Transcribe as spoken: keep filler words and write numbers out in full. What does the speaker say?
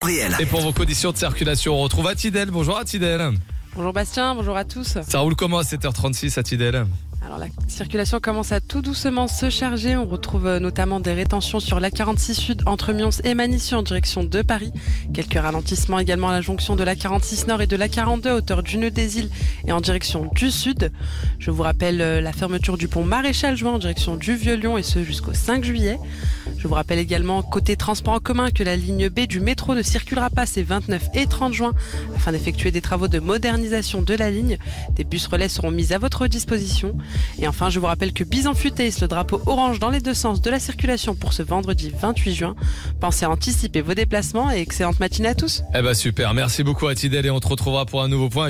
réel. Et pour vos conditions de circulation, on retrouve Atidel. Bonjour Atidel. Bonjour Bastien, bonjour à tous. Ça roule comment à sept heures trente-six Atidel? Alors la circulation commence à tout doucement se charger. On retrouve notamment des rétentions sur l'A quarante-six Sud entre Mions et Manissy en direction de Paris. Quelques ralentissements également à la jonction de l'A quarante-six Nord et de l'A quarante-deux à hauteur du Nœud des Îles et en direction du Sud. Je vous rappelle la fermeture du pont Maréchal Juin en direction du Vieux-Lyon et ce jusqu'au cinq juillet. Je vous rappelle également côté transport en commun que la ligne B du métro ne circulera pas ces vingt-neuf et trente juin afin d'effectuer des travaux de modernisation de la ligne. Des bus relais seront mis à votre disposition. Et enfin, je vous rappelle que Bison Futé hisse le drapeau orange dans les deux sens de la circulation pour ce vendredi vingt-huit juin. Pensez à anticiper vos déplacements et excellente matinée à tous. Eh ben super, merci beaucoup Atidel et on te retrouvera pour un nouveau point.